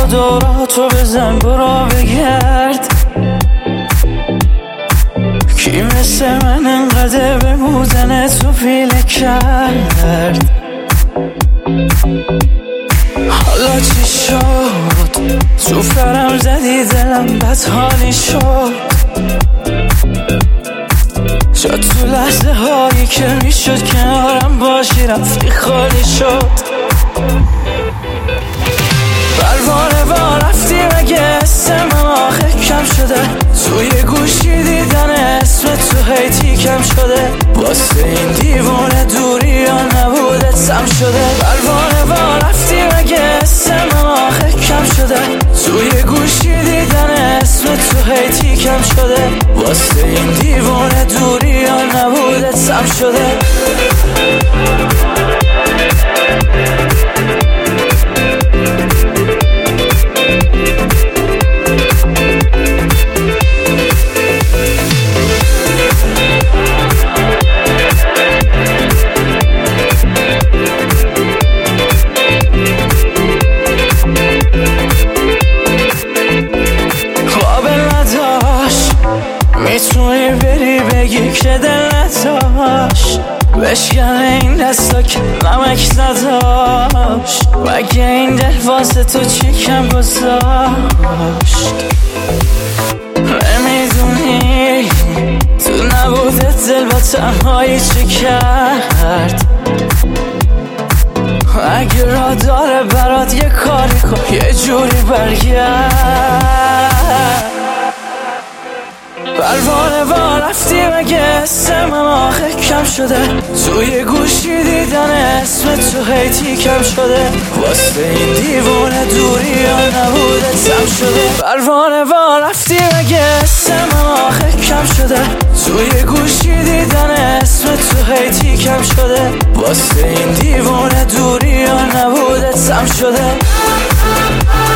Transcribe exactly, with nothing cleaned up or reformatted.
دوراتو بزن برو بگرد کی مثل من انقدر به بودن تو پیله کرد. حالا چی شد تو فرم زدی دلم بدحالی شد. شد تو لحظه هایی که میشد کنارم باشی رفتی خالی شد. پروانه با رفتی مگه اسم من آخه کم شده. توی گوشی دیدن اسم تو هیتی کم شده. واسه این دیوونه دوری یا نبوده سم شده. پروانه با رفتی مگه اسم من آخه کم شده. توی گوشی دیدن اسم تو هیتی کم شده. واسه این دیوونه دوری یا نبوده سم شده. میتونی بری بگی که دل نداشت. بشکن این دستا که نمک نداشت. مگه این دل واسه تو چی کم گذاشت. نمیدونی تو نبوده دل با تنهایی چی کرد. اگه را داره برات یه کاری کن یه جوری برگرد. پروانه با رفتی مگه اسم من آخه کم شده. توی گوشی دیدن اسم تو هیتی کم شده. واسه این دیوونه دوری یا نبوده سم شده. پروانه با رفتی مگه اسم من آخه کم شده. توی گوشی دیدن اسم تو هیتی کم شده. واسه این دیوونه دوری یا نبوده سم شده.